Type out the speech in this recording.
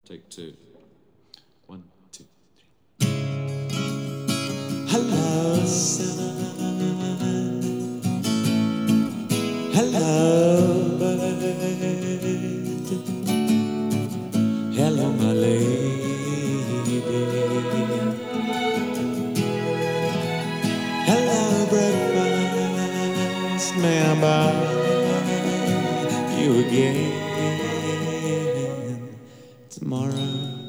Take two. One, two, three. Hello, sun. Hello, bird. Hello, my lady. Hello, breakfast. May I buy you again tomorrow?